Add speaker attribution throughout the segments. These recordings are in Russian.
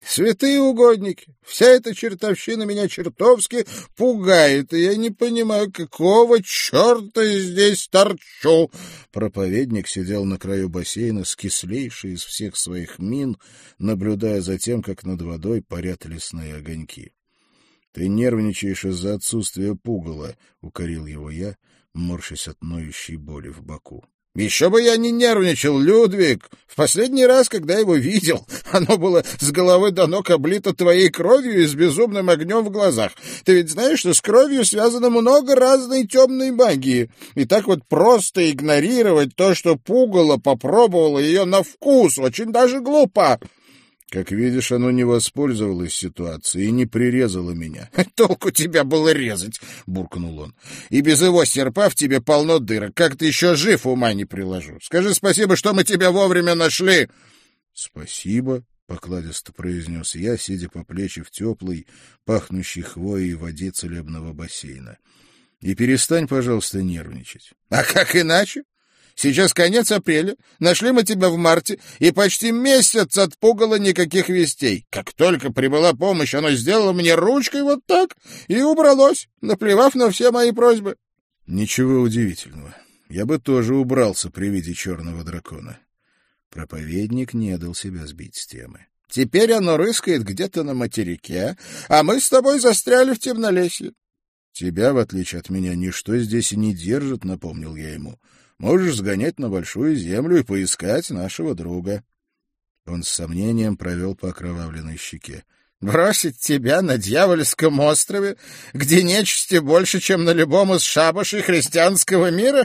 Speaker 1: Святые угодники, вся эта чертовщина меня чертовски пугает, и я не понимаю, какого черта здесь торчу. Проповедник сидел на краю бассейна, скислейший из всех своих мин, наблюдая за тем, как над водой парят лесные огоньки. — Ты нервничаешь из-за отсутствия пугала, — укорил его я, морщась от ноющей боли в боку. — Еще бы я не нервничал, Людвиг! В последний раз, когда его видел, оно было с головы до ног облито твоей кровью и с безумным огнем в глазах. Ты ведь знаешь, что с кровью связано много разной темной магии. И так вот просто игнорировать то, что пугало попробовало ее на вкус, очень даже глупо. Как видишь, оно не воспользовалось ситуацией и не прирезало меня. — Толку тебя было резать, — буркнул он. — И без его серпа в тебе полно дырок. Как ты еще жив, ума не приложу. Скажи спасибо, что мы тебя вовремя нашли. — Спасибо, — покладисто произнес я, сидя по плечи в теплой, пахнущей хвоей воде целебного бассейна. — И перестань, пожалуйста, нервничать. — А как иначе? Сейчас конец апреля, нашли мы тебя в марте, и почти месяц от пугала никаких вестей. Как только прибыла помощь, оно сделало мне ручкой вот так и убралось, наплевав на все мои просьбы. Ничего удивительного. Я бы тоже убрался при виде черного дракона. Проповедник не дал себя сбить с темы. Теперь оно рыскает где-то на материке, а мы с тобой застряли в темнолесье. Тебя, в отличие от меня, ничто здесь и не держит, напомнил я ему. Можешь сгонять на Большую Землю и поискать нашего друга. Он с сомнением провел по окровавленной щеке. — Бросить тебя на дьявольском острове, где нечисти больше, чем на любом из шабашей христианского мира?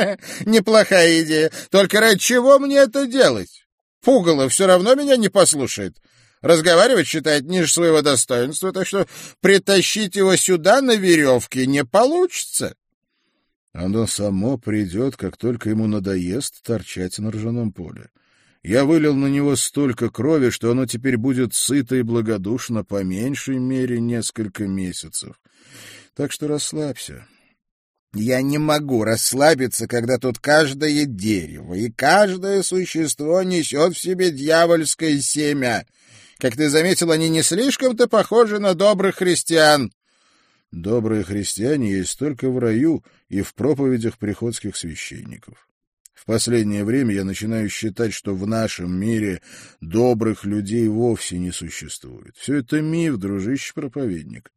Speaker 1: Неплохая идея. Только ради чего мне это делать? Пугало все равно меня не послушает. Разговаривать считает ниже своего достоинства, так что притащить его сюда на веревке не получится. Оно само придет, как только ему надоест торчать на ржаном поле. Я вылил на него столько крови, что оно теперь будет сыто и благодушно по меньшей мере несколько месяцев. Так что расслабься. Я не могу расслабиться, когда тут каждое дерево и каждое существо несет в себе дьявольское семя. Как ты заметил, они не слишком-то похожи на добрых христиан. Добрые христиане есть только в раю и в проповедях приходских священников. В последнее время я начинаю считать, что в нашем мире добрых людей вовсе не существует. Все это миф, дружище-проповедник.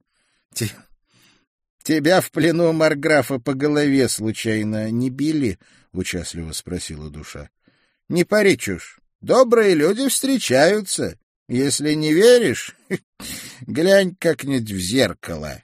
Speaker 1: — Тебя в плену марграфа по голове случайно не били? — участливо спросила душа. — Не пари чушь. Добрые люди встречаются. Если не веришь, глянь как-нибудь в зеркало.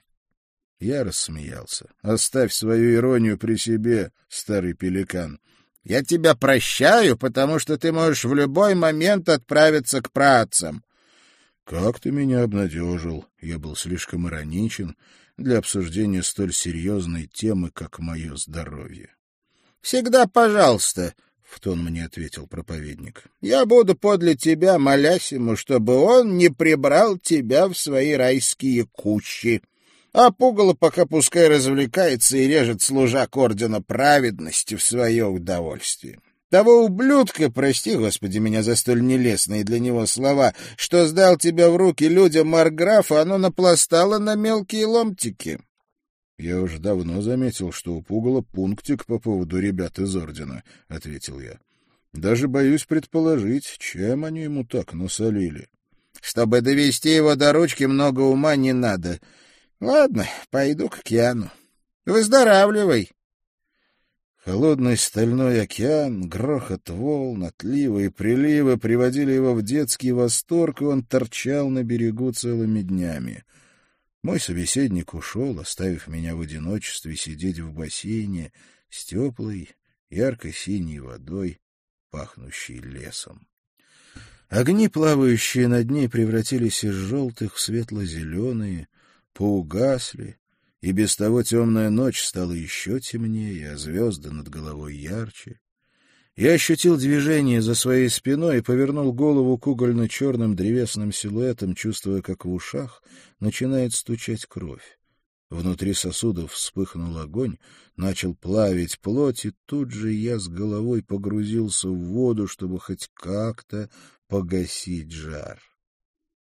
Speaker 1: Я рассмеялся. — Оставь свою иронию при себе, старый пеликан. Я тебя прощаю, потому что ты можешь в любой момент отправиться к праотцам. — Как ты меня обнадежил. Я был слишком ироничен для обсуждения столь серьезной темы, как мое здоровье. — Всегда пожалуйста, — в тон мне ответил проповедник. — Я буду подле тебя, молясь ему, чтобы он не прибрал тебя в свои райские кущи. А пугало пока пускай развлекается и режет служак ордена праведности в свое удовольствие. Того ублюдка, прости, Господи, меня за столь нелестные для него слова, что сдал тебя в руки людям марграфа, оно напластало на мелкие ломтики. Я уже давно заметил, что у пугала пунктик по поводу ребят из ордена, — ответил я. Даже боюсь предположить, чем они ему так насолили. Чтобы довести его до ручки, много ума не надо. Ладно, пойду к океану. Выздоравливай. Холодный стальной океан, грохот волн, отливы и приливы приводили его в детский восторг, и он торчал на берегу целыми днями. Мой собеседник ушел, оставив меня в одиночестве сидеть в бассейне с теплой, ярко-синей водой, пахнущей лесом. Огни, плавающие над ней, превратились из желтых в светло-зеленые, поугасли, и без того темная ночь стала еще темнее, а звезды над головой ярче. Я ощутил движение за своей спиной и повернул голову к угольно-черным древесным силуэтам, чувствуя, как в ушах начинает стучать кровь. Внутри сосудов вспыхнул огонь, начал плавить плоть, и тут же я с головой погрузился в воду, чтобы хоть как-то погасить жар.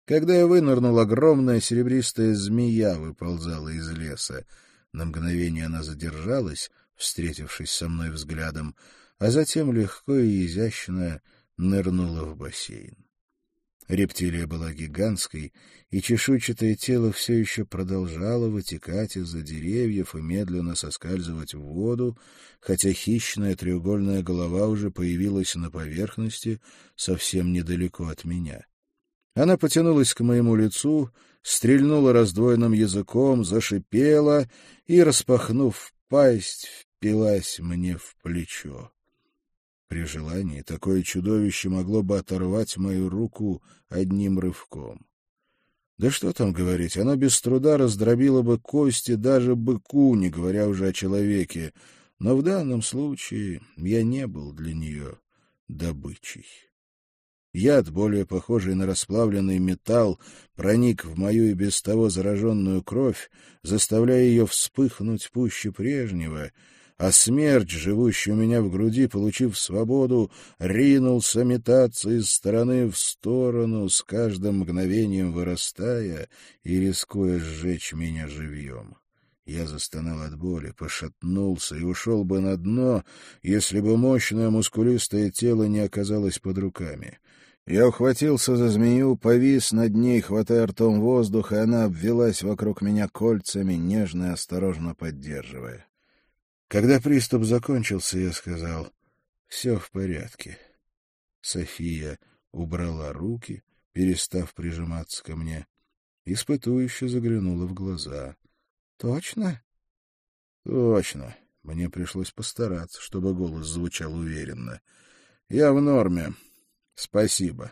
Speaker 1: Когда я вынырнул, огромная серебристая змея выползала из леса. На мгновение она задержалась, встретившись со мной взглядом, а затем легко и изящно нырнула в бассейн. Рептилия была гигантской, и чешуйчатое тело все еще продолжало вытекать из-за деревьев и медленно соскальзывать в воду, хотя хищная треугольная голова уже появилась на поверхности совсем недалеко от меня. Она потянулась к моему лицу, стрельнула раздвоенным языком, зашипела и, распахнув пасть, впилась мне в плечо. При желании такое чудовище могло бы оторвать мою руку одним рывком. Да что там говорить, оно без труда раздробило бы кости даже быку, не говоря уже о человеке, но в данном случае я не был для нее добычей. Яд, более похожий на расплавленный металл, проник в мою и без того зараженную кровь, заставляя ее вспыхнуть пуще прежнего, а смерть, живущий у меня в груди, получив свободу, ринулся метаться из стороны в сторону, с каждым мгновением вырастая и рискуя сжечь меня живьем. Я застонал от боли, пошатнулся и ушел бы на дно, если бы мощное мускулистое тело не оказалось под руками. Я ухватился за змею, повис над ней, хватая ртом воздух, и она обвелась вокруг меня кольцами, нежно и осторожно поддерживая. Когда приступ закончился, я сказал: «Все в порядке». София убрала руки, перестав прижиматься ко мне, испытующе заглянула в глаза. «Точно?» «Точно». Мне пришлось постараться, чтобы голос звучал уверенно. «Я в норме. Спасибо».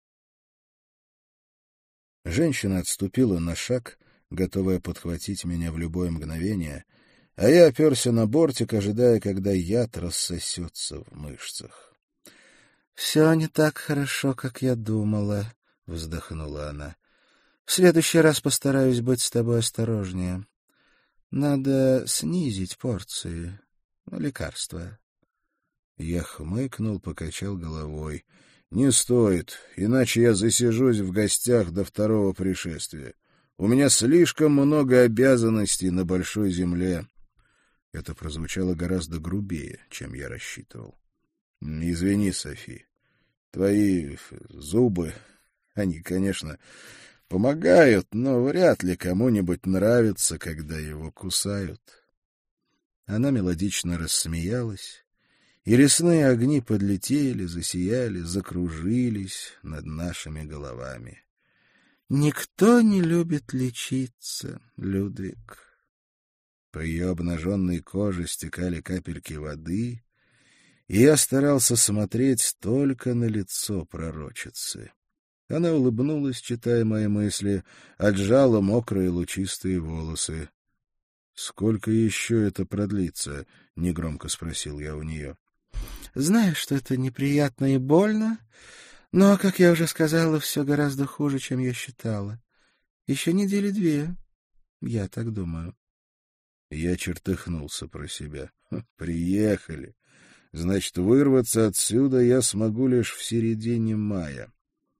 Speaker 1: Женщина отступила на шаг, готовая подхватить меня в любое мгновение, а я оперся на бортик, ожидая, когда яд рассосется в мышцах. — Все не так хорошо, как я думала, — вздохнула она. — В следующий раз постараюсь быть с тобой осторожнее. Надо снизить порции, лекарства. Я хмыкнул, покачал головой. — Не стоит, иначе я засижусь в гостях до второго пришествия. У меня слишком много обязанностей на большой земле. Это прозвучало гораздо грубее, чем я рассчитывал. — Извини, Софи. Твои зубы, они, конечно, помогают, но вряд ли кому-нибудь нравится, когда его кусают. Она мелодично рассмеялась, и лесные огни подлетели, засияли, закружились над нашими головами. — Никто не любит лечиться, Людвиг. По ее обнаженной коже стекали капельки воды, и я старался смотреть только на лицо пророчицы. Она улыбнулась, читая мои мысли, отжала мокрые лучистые волосы. — Сколько еще это продлится? — негромко спросил я у нее. — Знаю, что это неприятно и больно, но, как я уже сказала, все гораздо хуже, чем я считала. Еще недели 2, я так думаю. Я чертыхнулся про себя. Приехали. Значит, вырваться отсюда я смогу лишь в середине мая.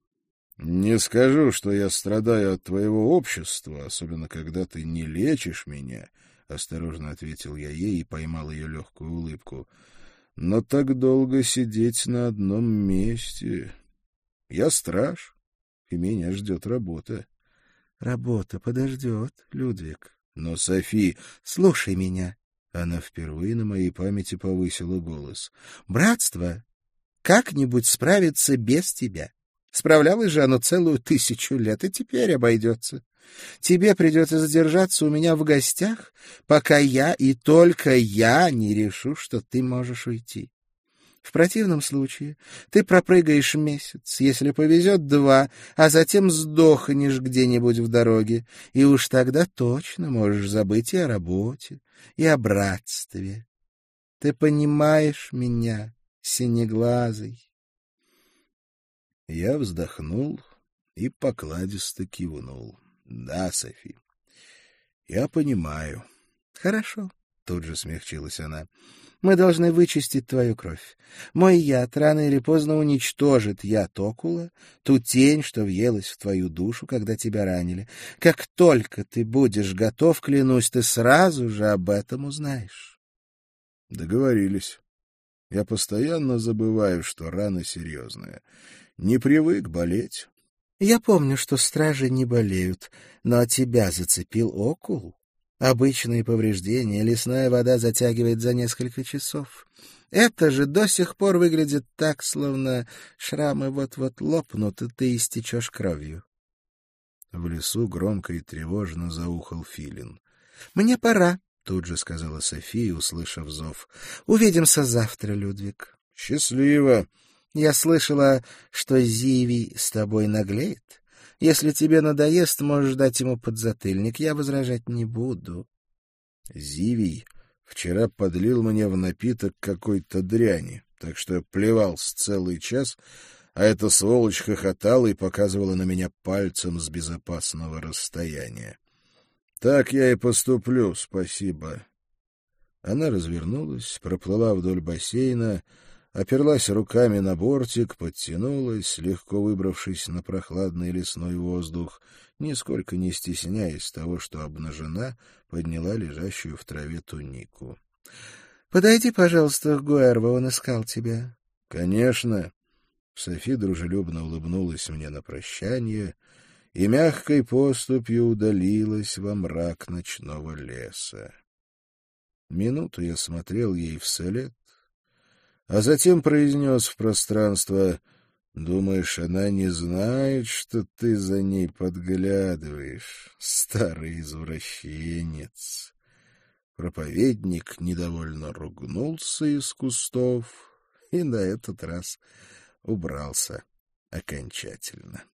Speaker 1: Не скажу, что я страдаю от твоего общества, особенно когда ты не лечишь меня, — осторожно ответил я ей и поймал ее легкую улыбку. Но так долго сидеть на одном месте... Я страж, и меня ждет работа. — Работа подождет, Людвиг. Но, Софи, слушай меня. Она впервые на моей памяти повысила голос. Братство как-нибудь справится без тебя. Справлялось же оно целую 1000 лет, и теперь обойдется. Тебе придется задержаться у меня в гостях, пока я и только я не решу, что ты можешь уйти. В противном случае ты пропрыгаешь месяц, если повезет 2, а затем сдохнешь где-нибудь в дороге, и уж тогда точно можешь забыть и о работе, и о братстве. Ты понимаешь меня, синеглазый? Я вздохнул и покладисто кивнул. — Да, Софи, я понимаю. — Хорошо. тут же смягчилась она. Мы должны вычистить твою кровь. Мой яд рано или поздно уничтожит яд окула, ту тень, что въелась в твою душу, когда тебя ранили. Как только ты будешь готов, клянусь, ты сразу же об этом узнаешь. Договорились. Я постоянно забываю, что рана серьезная. Не привык болеть. Я помню, что стражи не болеют, но тебя зацепил окул. Обычные повреждения лесная вода затягивает за несколько часов. Это же до сих пор выглядит так, словно шрамы вот-вот лопнут, и ты истечешь кровью. В лесу громко и тревожно заухал филин. — Мне пора, — тут же сказала София, услышав зов. — Увидимся завтра, Людвиг. — Счастливо. Я слышала, что Зивий с тобой наглеет. Если тебе надоест, можешь дать ему подзатыльник. Я возражать не буду. Зивий вчера подлил мне в напиток какой-то дряни, так что я плевался целый час, а эта сволочь хохотала и показывала на меня пальцем с безопасного расстояния. Так я и поступлю, спасибо. Она развернулась, проплыла вдоль бассейна, оперлась руками на бортик, подтянулась, легко выбравшись на прохладный лесной воздух, нисколько не стесняясь того, что обнажена, подняла лежащую в траве тунику. — Подойди, пожалуйста, к Гуэрво, он искал тебя. — Конечно. Софи дружелюбно улыбнулась мне на прощание и мягкой поступью удалилась во мрак ночного леса. Минуту я смотрел ей вслед, а затем произнес в пространство: «Думаешь, она не знает, что ты за ней подглядываешь, старый извращенец?» Проповедник недовольно ругнулся из кустов и на этот раз убрался окончательно.